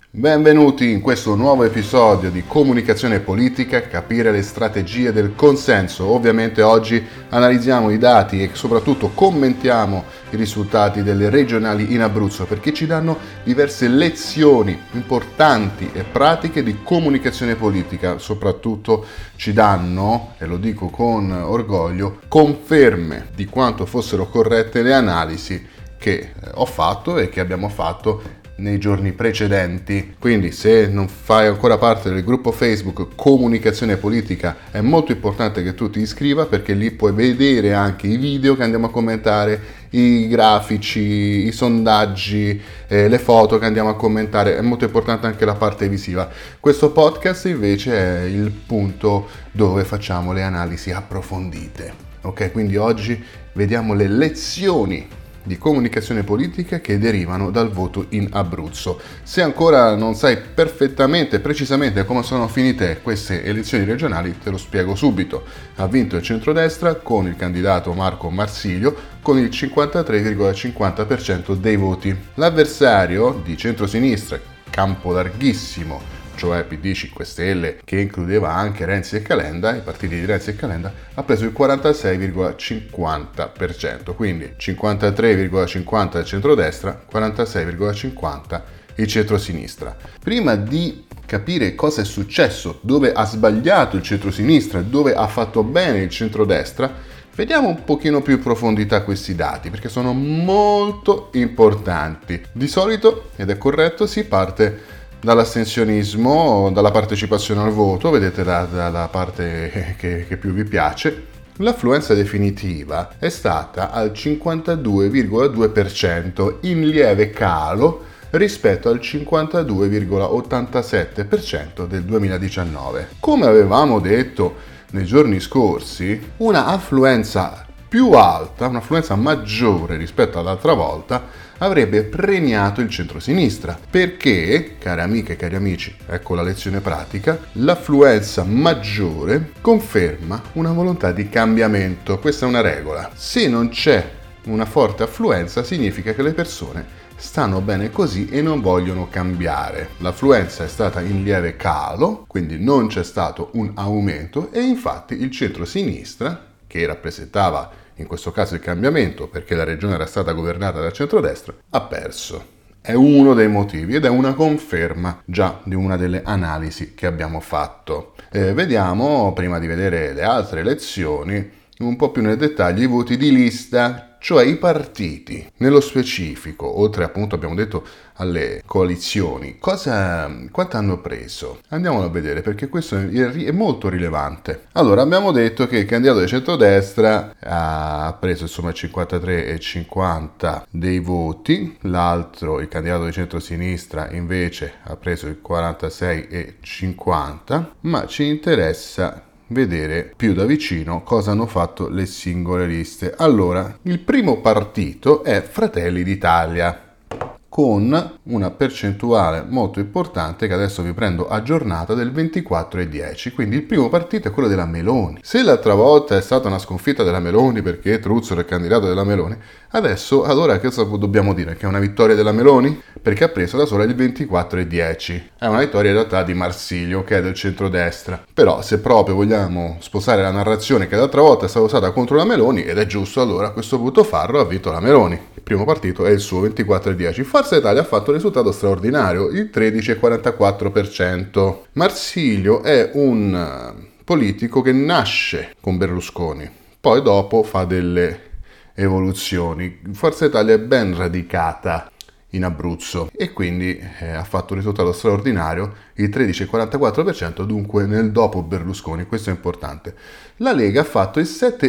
Benvenuti in questo nuovo episodio di Comunicazione Politica, capire le strategie del consenso. Ovviamente oggi analizziamo i dati e soprattutto commentiamo i risultati delle regionali in Abruzzo perché ci danno diverse lezioni importanti e pratiche di comunicazione politica. Soprattutto ci danno, e lo dico con orgoglio, conferme di quanto fossero corrette le analisi che ho fatto e che abbiamo fatto nei giorni precedenti. Quindi se non fai ancora parte del gruppo Facebook Comunicazione Politica è molto importante che tu ti iscriva, perché lì puoi vedere anche i video che andiamo a commentare, i grafici, i sondaggi, le foto che andiamo a commentare. È molto importante anche la parte visiva. Questo podcast invece è il punto dove facciamo le analisi approfondite. Ok, quindi oggi vediamo le lezioni di comunicazione politica che derivano dal voto in Abruzzo. Se ancora non sai perfettamente, precisamente come sono finite queste elezioni regionali, te lo spiego subito. Ha vinto il centrodestra con il candidato Marco Marsilio con il 53,50% dei voti. L'avversario di centrosinistra, campo larghissimo, cioè PD 5 Stelle, che includeva anche Renzi e Calenda, i partiti di Renzi e Calenda, ha preso il 46,50%, quindi 53,50% il centrodestra, 46,50% il centrosinistra. Prima di capire cosa è successo, dove ha sbagliato il centrosinistra, dove ha fatto bene il centrodestra, vediamo un pochino più in profondità questi dati, perché sono molto importanti. Di solito, ed è corretto, si parte dall'astensionismo, dalla partecipazione al voto, vedete dalla parte che più vi piace. L'affluenza definitiva è stata al 52,2%, in lieve calo rispetto al 52,87% del 2019. Come avevamo detto nei giorni scorsi, una affluenza più alta, un'affluenza maggiore rispetto all'altra volta, avrebbe premiato il centrosinistra, perché, care amiche e cari amici, ecco la lezione pratica, l'affluenza maggiore conferma una volontà di cambiamento. Questa è una regola. Se non c'è una forte affluenza, significa che le persone stanno bene così e non vogliono cambiare. L'affluenza è stata in lieve calo, quindi non c'è stato un aumento, e infatti il centrosinistra, che rappresentava in questo caso il cambiamento, perché la regione era stata governata dal centrodestra, ha perso. È uno dei motivi ed è una conferma già di una delle analisi che abbiamo fatto. Vediamo, prima di vedere le altre elezioni, un po' più nel dettaglio i voti di lista, cioè i partiti. Nello specifico, oltre appunto abbiamo detto alle coalizioni, quanto hanno preso? Andiamolo a vedere, perché questo è molto rilevante. Allora, abbiamo detto che il candidato di centrodestra ha preso insomma il 53,50 dei voti, l'altro, il candidato di centrosinistra, invece ha preso il 46,50, ma ci interessa vedere più da vicino cosa hanno fatto le singole liste. Allora, il primo partito è Fratelli d'Italia, con una percentuale molto importante che adesso vi prendo aggiornata del 24,10, quindi il primo partito è quello della Meloni. Se l'altra volta è stata una sconfitta della Meloni perché Truzzo era il candidato della Meloni, adesso allora cosa dobbiamo dire? Che è una vittoria della Meloni? Perché ha preso da sola il 24,10. È una vittoria in realtà di Marsilio, che è del centrodestra. Però se proprio vogliamo sposare la narrazione che l'altra volta è stata usata contro la Meloni, ed è giusto allora a questo punto farlo, ha vinto la Meloni. Il primo partito è il suo 24,10. Forza Italia ha fatto un risultato straordinario, il 13,44%. Marsilio è un politico che nasce con Berlusconi, poi dopo fa delle evoluzioni. Forza Italia è ben radicata in Abruzzo e quindi ha fatto un risultato straordinario, il 13,44%, dunque nel dopo Berlusconi. Questo è importante. La Lega ha fatto il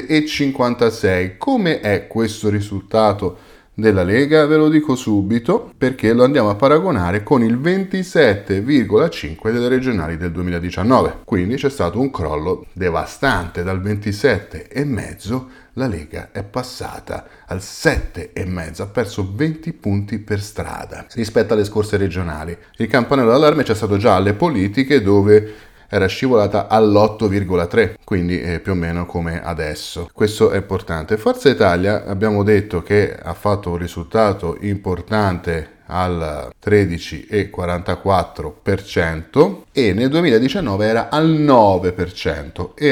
7,56%. Come è questo risultato della Lega? Ve lo dico subito, perché lo andiamo a paragonare con il 27,5% delle regionali del 2019. Quindi c'è stato un crollo devastante. Dal 27,5% la Lega è passata al 7,5%, ha perso 20 punti per strada rispetto alle scorse regionali. Il campanello d'allarme c'è stato già alle politiche, dove era scivolata all'8,3, quindi più o meno come adesso. Questo è importante. Forza Italia abbiamo detto che ha fatto un risultato importante al 13,44% e nel 2019 era al 9% e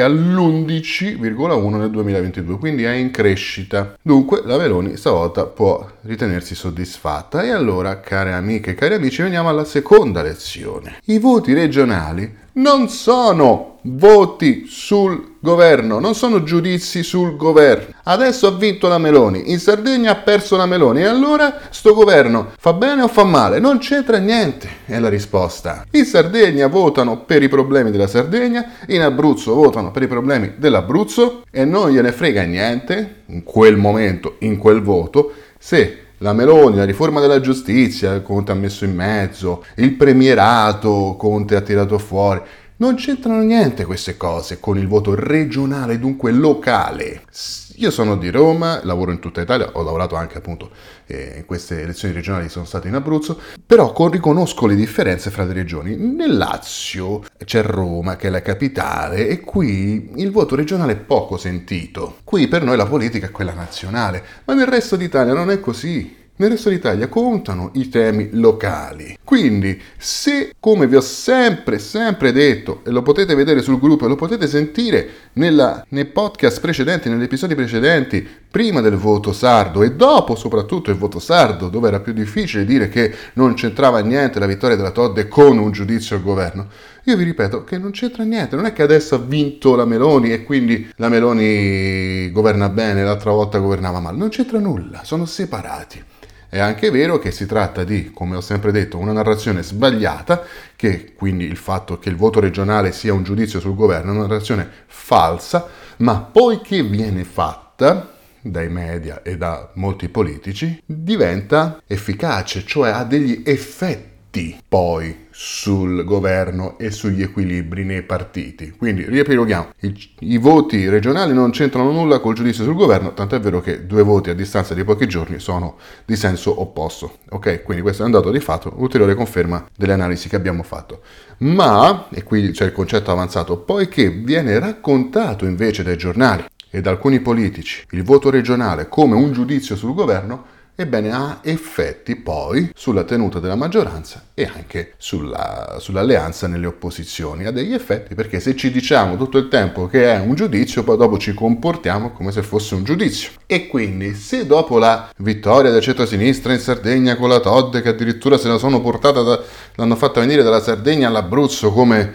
all'11,1% nel 2022, quindi è in crescita. Dunque la Meloni stavolta può ritenersi soddisfatta. E allora, care amiche e cari amici, veniamo alla seconda lezione. I voti regionali non sono voti sul governo, non sono giudizi sul governo. Adesso ha vinto la Meloni, in Sardegna ha perso la Meloni, e allora sto governo fa bene o fa male? Non c'entra niente, è la risposta. In Sardegna votano per i problemi della Sardegna, in Abruzzo votano per i problemi dell'Abruzzo e non gliene frega niente, in quel momento, in quel voto, se la Meloni, la riforma della giustizia, Conte ha messo in mezzo, il premierato, Conte ha tirato fuori. Non c'entrano niente queste cose con il voto regionale, dunque locale. Io sono di Roma, lavoro in tutta Italia, ho lavorato anche appunto in queste elezioni regionali, sono stato in Abruzzo, però riconosco le differenze fra le regioni. Nel Lazio c'è Roma, che è la capitale, e qui il voto regionale è poco sentito. Qui per noi la politica è quella nazionale, ma nel resto d'Italia non è così. Nel resto d'Italia contano i temi locali. Quindi, se, come vi ho sempre detto, e lo potete vedere sul gruppo e lo potete sentire nei podcast precedenti, negli episodi precedenti, prima del voto sardo e dopo soprattutto il voto sardo, dove era più difficile dire che non c'entrava niente la vittoria della Todde con un giudizio al governo, io vi ripeto che non c'entra niente. Non è che adesso ha vinto la Meloni e quindi la Meloni governa bene, l'altra volta governava male. Non c'entra nulla, sono separati. È anche vero che si tratta di, come ho sempre detto, una narrazione sbagliata, che quindi il fatto che il voto regionale sia un giudizio sul governo è una narrazione falsa, ma poiché viene fatta dai media e da molti politici, diventa efficace, cioè ha degli effetti poi sul governo e sugli equilibri nei partiti. Quindi riepiloghiamo, i voti regionali non c'entrano nulla col giudizio sul governo, tant'è vero che 2 voti a distanza di pochi giorni sono di senso opposto. Ok, quindi questo è un dato di fatto, ulteriore conferma delle analisi che abbiamo fatto. Ma, e qui c'è il concetto avanzato, poiché viene raccontato invece dai giornali e da alcuni politici il voto regionale come un giudizio sul governo, ebbene ha effetti poi sulla tenuta della maggioranza e anche sull'alleanza nelle opposizioni. Ha degli effetti perché se ci diciamo tutto il tempo che è un giudizio, poi dopo ci comportiamo come se fosse un giudizio. E quindi se dopo la vittoria del centro-sinistra in Sardegna con la Todde, che addirittura se la sono portata, l'hanno fatta venire dalla Sardegna all'Abruzzo come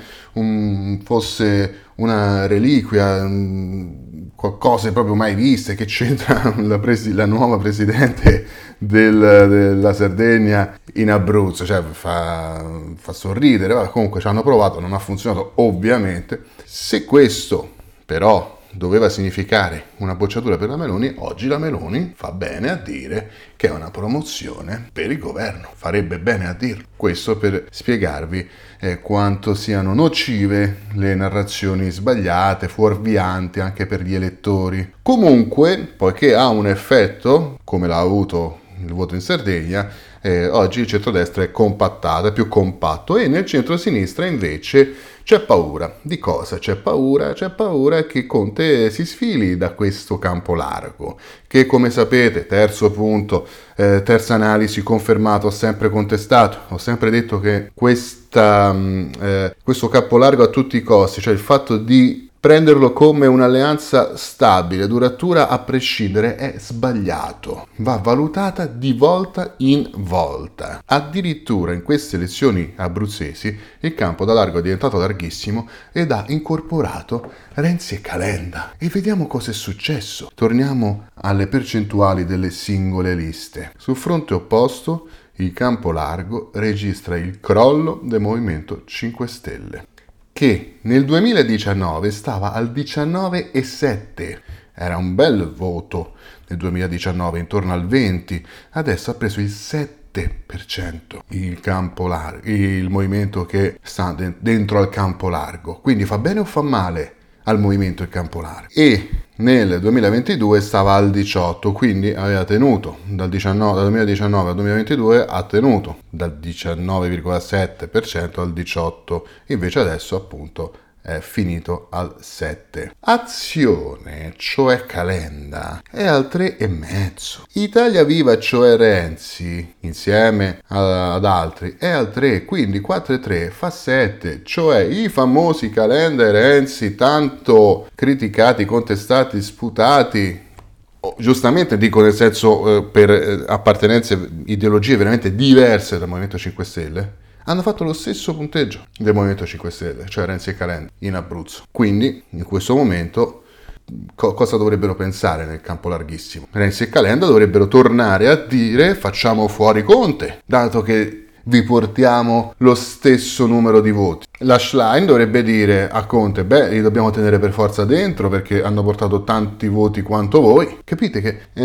fosse una reliquia, cose proprio mai viste, che c'entra la nuova presidente della Sardegna in Abruzzo, cioè fa sorridere. Comunque ci hanno provato, non ha funzionato ovviamente. Se questo però doveva significare una bocciatura per la Meloni, oggi la Meloni fa bene a dire che è una promozione per il governo, farebbe bene a dirlo. Questo per spiegarvi quanto siano nocive le narrazioni sbagliate, fuorvianti anche per gli elettori. Comunque, poiché ha un effetto, come l'ha avuto il voto in Sardegna, oggi il centrodestra è compattato, è più compatto, e nel centro-sinistra invece c'è paura. Di cosa c'è paura? C'è paura che Conte si sfili da questo campo largo, che come sapete, terzo punto, terza analisi confermato, ho sempre contestato, ho sempre detto che questo campo largo a tutti i costi, cioè il fatto di prenderlo come un'alleanza stabile, duratura a prescindere, è sbagliato. Va valutata di volta in volta. Addirittura in queste elezioni abruzzesi il campo da largo è diventato larghissimo ed ha incorporato Renzi e Calenda. E vediamo cosa è successo. Torniamo alle percentuali delle singole liste. Sul fronte opposto, il campo largo registra il crollo del Movimento 5 Stelle, che nel 2019 stava al 19,7%. Era un bel voto nel 2019, intorno al 20%, adesso ha preso il 7%. Il campo largo, il movimento che sta dentro al campo largo. Quindi fa bene o fa male al movimento Il Campo Largo e nel 2022 stava al 18, quindi aveva tenuto dal 2019 al 2022 ha tenuto dal 19,7% al 18%, invece adesso appunto è finito al 7. Azione, cioè Calenda, è al 3,5. Italia Viva, cioè Renzi, insieme ad altri, è al 3, quindi 4 e 3 fa 7, cioè i famosi Calenda e Renzi, tanto criticati, contestati, sputati, giustamente dico nel senso per appartenenze, ideologie veramente diverse dal Movimento 5 Stelle, hanno fatto lo stesso punteggio del Movimento 5 Stelle, cioè Renzi e Calenda, in Abruzzo. Quindi, in questo momento, cosa dovrebbero pensare nel campo larghissimo? Renzi e Calenda dovrebbero tornare a dire facciamo fuori Conte, dato che vi portiamo lo stesso numero di voti. La Schlein dovrebbe dire a Conte, li dobbiamo tenere per forza dentro perché hanno portato tanti voti quanto voi. Capite che è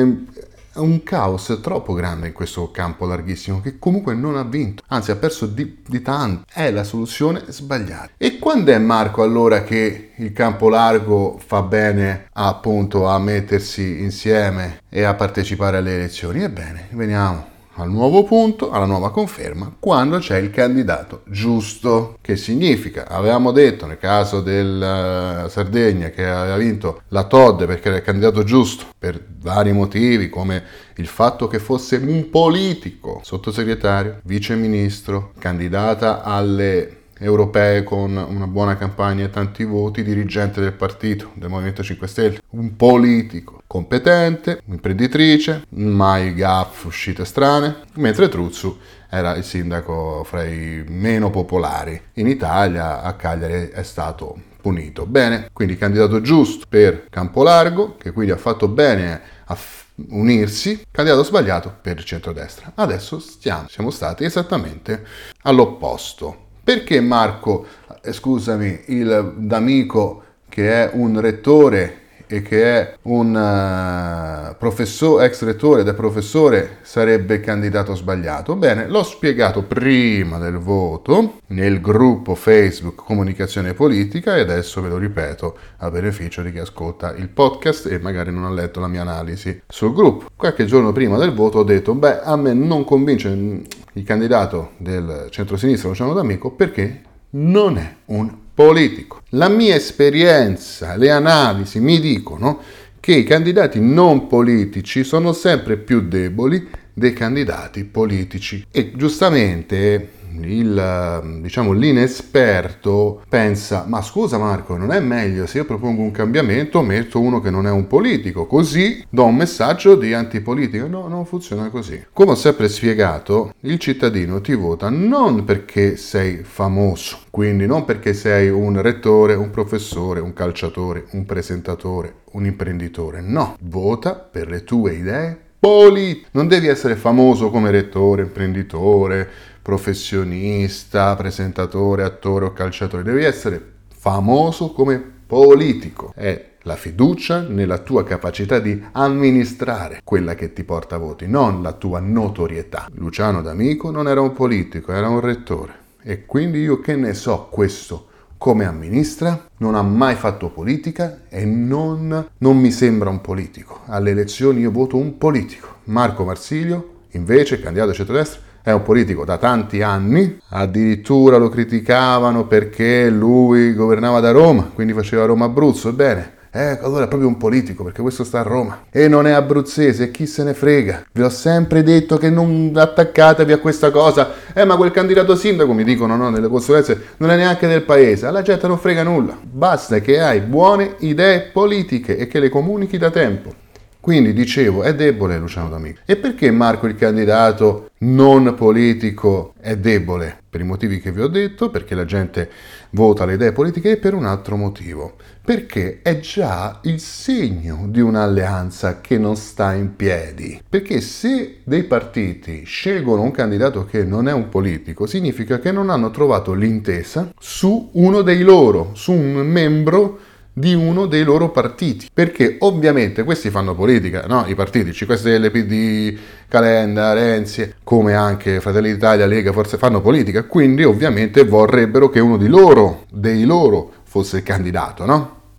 un caos troppo grande in questo campo larghissimo che comunque non ha vinto, anzi ha perso di tanto. È la soluzione sbagliata. E quando è, Marco, allora che il campo largo fa bene appunto a mettersi insieme e a partecipare alle elezioni? Ebbene, veniamo al nuovo punto, alla nuova conferma, quando c'è il candidato giusto. Che significa? Avevamo detto nel caso del Sardegna che aveva vinto la Todde perché era il candidato giusto per vari motivi, come il fatto che fosse un politico, sottosegretario, viceministro, candidata alle europee con una buona campagna e tanti voti, dirigente del partito, del Movimento 5 Stelle, un politico competente, imprenditrice, mai gaffe, uscite strane, mentre Truzzu era il sindaco fra i meno popolari. In Italia, a Cagliari, è stato punito. Bene, quindi candidato giusto per Campo Largo, che quindi ha fatto bene a unirsi, candidato sbagliato per il centrodestra. Adesso siamo stati esattamente all'opposto. Perché Marco, scusami, il D'Amico, che è un rettore e che è un professore, ex rettore ed è professore, sarebbe il candidato sbagliato? Bene, l'ho spiegato prima del voto nel gruppo Facebook Comunicazione Politica e adesso ve lo ripeto a beneficio di chi ascolta il podcast e magari non ha letto la mia analisi sul gruppo. Qualche giorno prima del voto ho detto, a me non convince il candidato del centro-sinistra Luciano D'Amico perché non è un politico. La mia esperienza, le analisi mi dicono che i candidati non politici sono sempre più deboli dei candidati politici e giustamente l'inesperto pensa, ma scusa Marco, non è meglio se io propongo un cambiamento metto uno che non è un politico, così do un messaggio di antipolitica? No, non funziona così. Come ho sempre spiegato, il cittadino ti vota non perché sei famoso, quindi non perché sei un rettore, un professore, un calciatore, un presentatore, un imprenditore, no, vota per le tue idee politiche. Non devi essere famoso come rettore, imprenditore, professionista, presentatore, attore o calciatore, devi essere famoso come politico. È la fiducia nella tua capacità di amministrare quella che ti porta voti, non la tua notorietà. Luciano D'Amico non era un politico, era un rettore e quindi io che ne so questo come amministra, non ha mai fatto politica e non mi sembra un politico. Alle elezioni io voto un politico. Marco Marsilio, invece, candidato a centrodestra, è un politico da tanti anni, addirittura lo criticavano perché lui governava da Roma, quindi faceva Roma-Abruzzo, ebbene, allora è proprio un politico perché questo sta a Roma e non è abruzzese e chi se ne frega. Vi ho sempre detto che non attaccatevi a questa cosa, ma quel candidato sindaco, mi dicono no, nelle consulenze, non è neanche del paese, alla gente non frega nulla, basta che hai buone idee politiche e che le comunichi da tempo. Quindi dicevo, è debole Luciano D'Amico. E perché Marco il candidato non politico è debole? Per i motivi che vi ho detto, perché la gente vota le idee politiche e per un altro motivo. Perché è già il segno di un'alleanza che non sta in piedi. Perché se dei partiti scelgono un candidato che non è un politico, significa che non hanno trovato l'intesa su uno dei loro, su un membro di uno dei loro partiti, perché ovviamente questi fanno politica, no? I partiti 5 Stelle, PD, Calenda, Renzi, come anche Fratelli d'Italia, Lega, forse fanno politica, quindi ovviamente vorrebbero che uno dei loro fosse il candidato, no?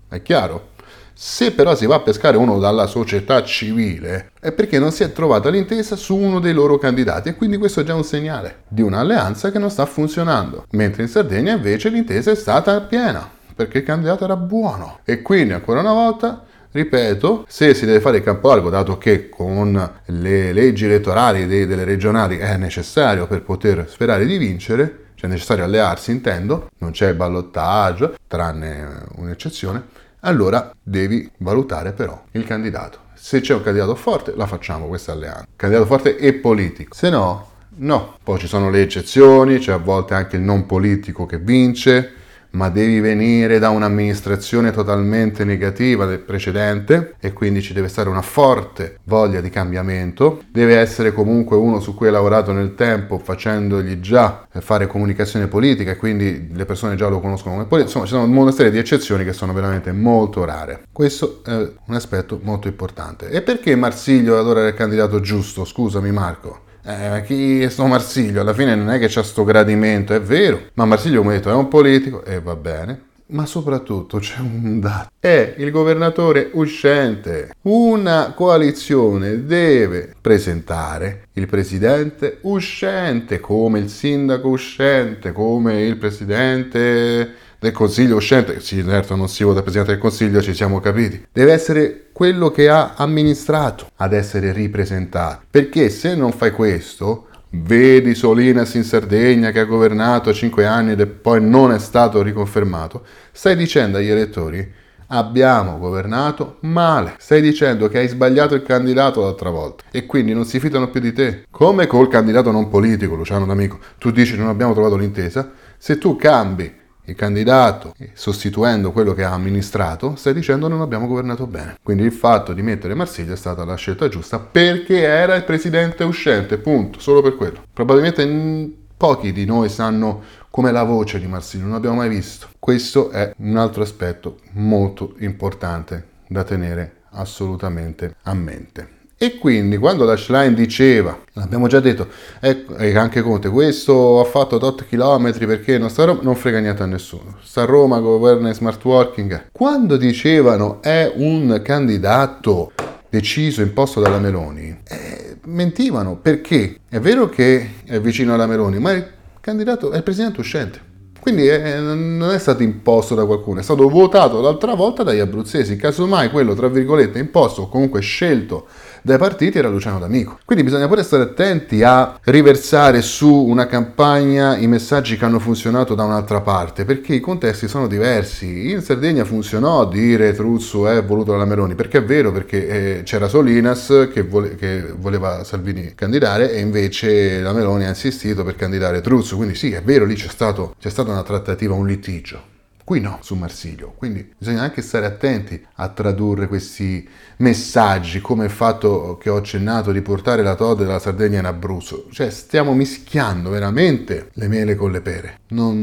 è chiaro. Se però si va a pescare uno dalla società civile è perché non si è trovata l'intesa su uno dei loro candidati e quindi questo è già un segnale di un'alleanza che non sta funzionando. Mentre in Sardegna invece l'intesa è stata piena perché il candidato era buono. E quindi ancora una volta, ripeto, se si deve fare il campo largo, dato che con le leggi elettorali delle regionali è necessario per poter sperare di vincere, cioè è necessario allearsi intendo, non c'è ballottaggio, tranne un'eccezione, allora devi valutare però il candidato. Se c'è un candidato forte, la facciamo questa alleanza. Candidato forte e politico. Se no, no. Poi ci sono le eccezioni, c'è a volte anche il non politico che vince, ma devi venire da un'amministrazione totalmente negativa del precedente e quindi ci deve stare una forte voglia di cambiamento. Deve essere comunque uno su cui hai lavorato nel tempo facendogli già fare comunicazione politica e quindi le persone già lo conoscono come politico. Insomma, ci sono una serie di eccezioni che sono veramente molto rare. Questo è un aspetto molto importante. E perché Marsilio allora era il candidato giusto? Scusami Marco. Chi è sto Marsilio? Alla fine non è che c'ha sto gradimento, è vero, ma Marsilio, come ho detto, è un politico e va bene, ma soprattutto c'è un dato, è il governatore uscente. Una coalizione deve presentare il presidente uscente, come il sindaco uscente, come il presidente del Consiglio uscente. Sì, certo, non si vota Presidente del Consiglio, ci siamo capiti. Deve essere quello che ha amministrato ad essere ripresentato. Perché se non fai questo, vedi Solinas in Sardegna che ha governato 5 anni e poi non è stato riconfermato, stai dicendo agli elettori abbiamo governato male. Stai dicendo che hai sbagliato il candidato l'altra volta e quindi non si fidano più di te. Come col candidato non politico, Luciano D'Amico. Tu dici non abbiamo trovato l'intesa. Se tu cambi il candidato, sostituendo quello che ha amministrato, stai dicendo non abbiamo governato bene. Quindi il fatto di mettere Marsilio è stata la scelta giusta perché era il presidente uscente, punto, solo per quello. Probabilmente pochi di noi sanno come la voce di Marsilio, non l'abbiamo mai visto. Questo è un altro aspetto molto importante da tenere assolutamente a mente. E quindi quando la Schlein diceva, l'abbiamo già detto, anche Conte, questo ha fatto tot chilometri perché non frega niente a nessuno, sta a Roma, governa in smart working. Quando dicevano è un candidato deciso, imposto dalla Meloni, mentivano, perché è vero che è vicino alla Meloni, ma il candidato è il presidente uscente. Quindi non è stato imposto da qualcuno, è stato votato l'altra volta dagli abruzzesi, casomai quello tra virgolette imposto o comunque scelto dai partiti era Luciano D'Amico. Quindi bisogna pure stare attenti a riversare su una campagna i messaggi che hanno funzionato da un'altra parte, perché i contesti sono diversi. In Sardegna funzionò dire Truzzo è voluto dalla Meloni, perché è vero, perché c'era Solinas che voleva Salvini candidare e invece la Meloni ha insistito per candidare Truzzo, quindi sì, è vero, lì c'è stata una trattativa, un litigio. Qui no, su Marsilio. Quindi bisogna anche stare attenti a tradurre questi messaggi, come il fatto che ho accennato di portare la Tode dalla Sardegna in Abruzzo. Cioè stiamo mischiando veramente le mele con le pere.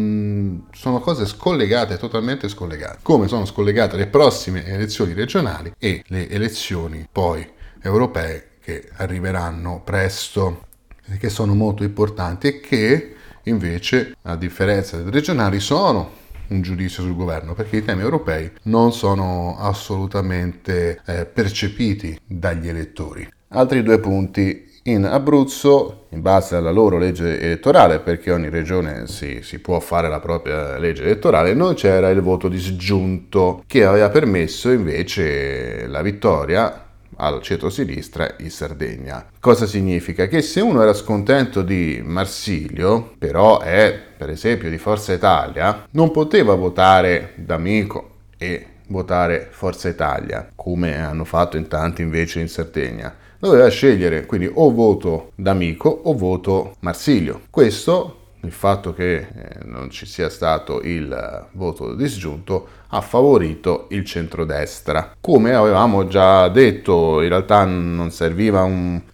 Non sono cose scollegate, totalmente scollegate. Come sono scollegate le prossime elezioni regionali e le elezioni poi europee che arriveranno presto, che sono molto importanti e che invece, a differenza delle regionali, sono un giudizio sul governo, perché i temi europei non sono assolutamente percepiti dagli elettori. Altri 2 punti. In Abruzzo, in base alla loro legge elettorale, perché ogni regione si può fare la propria legge elettorale, non c'era il voto disgiunto che aveva permesso invece la vittoria al centro-sinistra in Sardegna. Cosa significa? Che se uno era scontento di Marsilio, però è per esempio di Forza Italia, non poteva votare D'Amico e votare Forza Italia, come hanno fatto in tanti invece in Sardegna. Doveva scegliere, quindi o voto D'Amico o voto Marsilio. Questo, il fatto che non ci sia stato il voto disgiunto, ha favorito il centrodestra. Come avevamo già detto, in realtà non serviva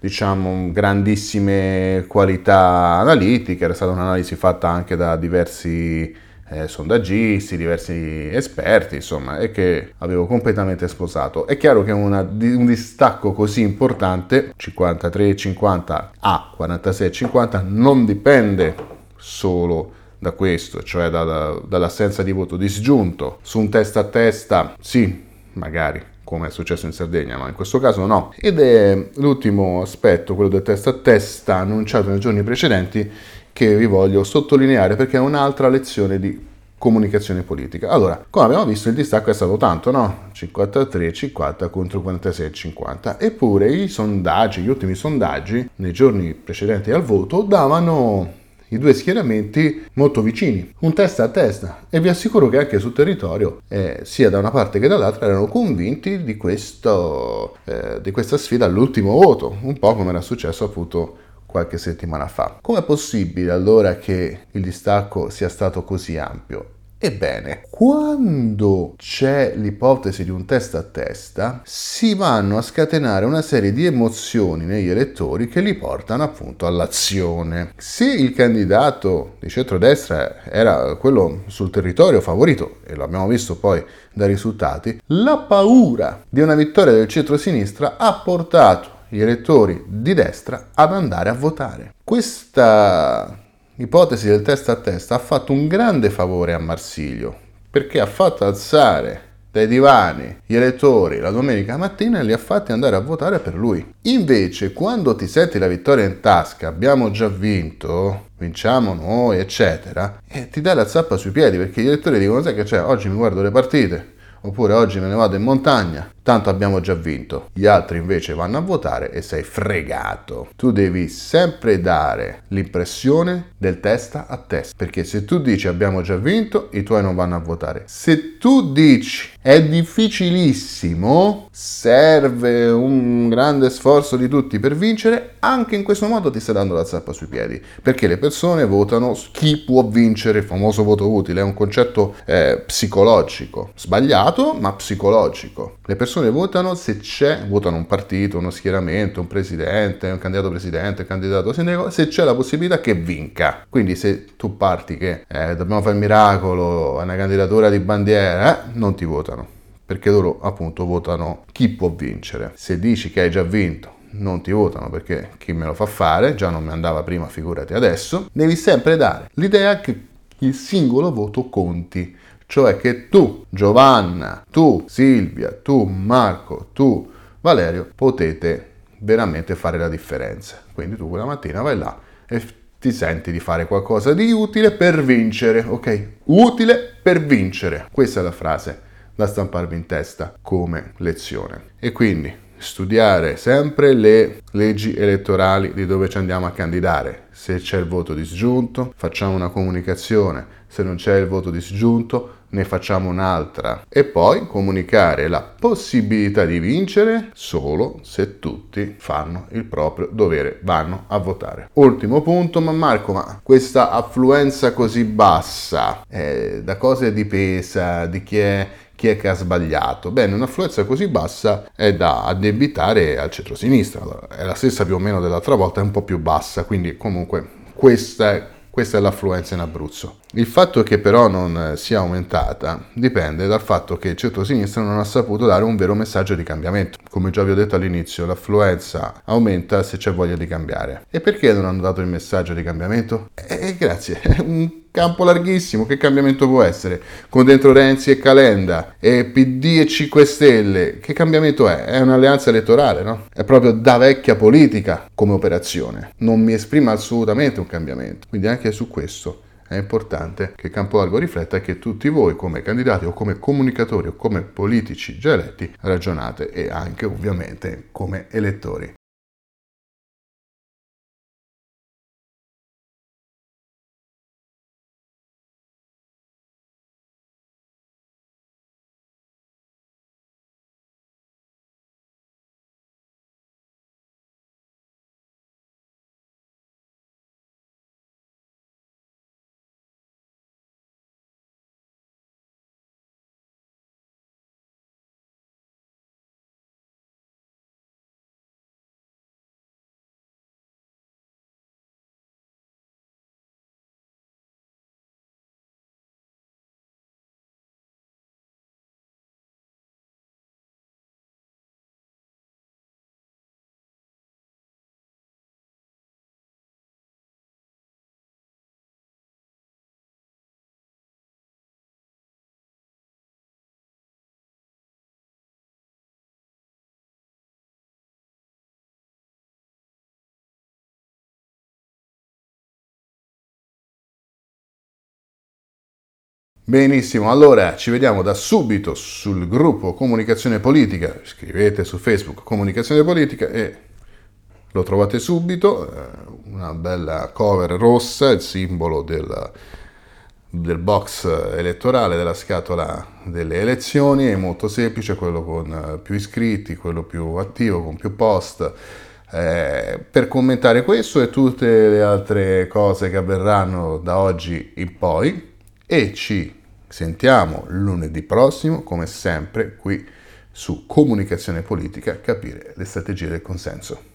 grandissime qualità analitiche, era stata un'analisi fatta anche da diversi sondaggisti, diversi esperti, insomma, e che avevo completamente sposato. È chiaro che un distacco così importante, 53,50 a 46,50, non dipende solo da questo, cioè dall'assenza di voto disgiunto, su un testa a testa, sì, magari, come è successo in Sardegna, ma in questo caso no. Ed è l'ultimo aspetto, quello del testa a testa, annunciato nei giorni precedenti, che vi voglio sottolineare perché è un'altra lezione di comunicazione politica. Allora, come abbiamo visto, il distacco è stato tanto, no? 53-50 contro 46-50. Eppure i sondaggi, gli ultimi sondaggi, nei giorni precedenti al voto, davano i due schieramenti molto vicini, un testa a testa, e vi assicuro che anche sul territorio, sia da una parte che dall'altra, erano convinti di questa sfida all'ultimo voto, un po' come era successo appunto qualche settimana fa. Com'è possibile allora che il distacco sia stato così ampio? Ebbene, quando c'è l'ipotesi di un testa a testa, si vanno a scatenare una serie di emozioni negli elettori che li portano appunto all'azione. Se il candidato di centrodestra era quello sul territorio favorito, e lo abbiamo visto poi dai risultati, la paura di una vittoria del centro-sinistra ha portato gli elettori di destra ad andare a votare. Questa ipotesi del testa a testa ha fatto un grande favore a Marsilio, perché ha fatto alzare dai divani gli elettori la domenica mattina e li ha fatti andare a votare per lui. Invece, quando ti senti la vittoria in tasca, abbiamo già vinto, vinciamo noi, eccetera, e ti dai la zappa sui piedi, perché gli elettori dicono: sai che c'è, oggi mi guardo le partite, oppure oggi me ne vado in montagna, tanto abbiamo già vinto. Gli altri invece vanno a votare e sei fregato. Tu devi sempre dare l'impressione del testa a testa, perché se tu dici abbiamo già vinto, i tuoi non vanno a votare. Se tu dici è difficilissimo, serve un grande sforzo di tutti per vincere, anche in questo modo ti stai dando la zappa sui piedi, perché le persone votano chi può vincere, il famoso voto utile, è un concetto psicologico, sbagliato ma psicologico. Le persone votano se votano un partito, uno schieramento, un presidente, un candidato sindaco, se c'è la possibilità che vinca. Quindi se tu parti che dobbiamo fare il miracolo, è una candidatura di bandiera, non ti votano, perché loro appunto votano chi può vincere. Se dici che hai già vinto, non ti votano perché chi me lo fa fare, già non mi andava prima, figurati adesso. Devi sempre dare l'idea che il singolo voto conti, cioè che tu, Giovanna, tu, Silvia, tu, Marco, tu, Valerio, potete veramente fare la differenza. Quindi tu quella mattina vai là e ti senti di fare qualcosa di utile per vincere, ok? Utile per vincere. Questa è la frase da stamparvi in testa come lezione. E quindi studiare sempre le leggi elettorali di dove ci andiamo a candidare. Se c'è il voto disgiunto, facciamo una comunicazione. Se non c'è il voto disgiunto, ne facciamo un'altra. E poi comunicare la possibilità di vincere solo se tutti fanno il proprio dovere, vanno a votare. Ultimo punto, ma Marco, ma questa affluenza così bassa, da cosa è dipesa? Di chi è che ha sbagliato? Bene, un'affluenza così bassa è da addebitare al centro-sinistra, è la stessa più o meno dell'altra volta, è un po' più bassa, quindi comunque questa è l'affluenza in Abruzzo. Il fatto che però non sia aumentata dipende dal fatto che il centro-sinistra non ha saputo dare un vero messaggio di cambiamento. Come già vi ho detto all'inizio, l'affluenza aumenta se c'è voglia di cambiare. E perché non hanno dato il messaggio di cambiamento? Grazie, è un campo larghissimo, che cambiamento può essere? Con dentro Renzi e Calenda, e PD e 5 Stelle, che cambiamento è? È un'alleanza elettorale, no? È proprio da vecchia politica come operazione. Non mi esprime assolutamente un cambiamento. Quindi anche su questo è importante che Campolargo rifletta e che tutti voi come candidati o come comunicatori o come politici già eletti ragionate, e anche ovviamente come elettori. Benissimo, allora ci vediamo da subito sul gruppo Comunicazione Politica, scrivete su Facebook Comunicazione Politica e lo trovate subito, una bella cover rossa, il simbolo del box elettorale, della scatola delle elezioni, è molto semplice, quello con più iscritti, quello più attivo, con più post, per commentare questo e tutte le altre cose che avverranno da oggi in poi e ci sentiamo lunedì prossimo, come sempre, qui su Comunicazione Politica, capire le strategie del consenso.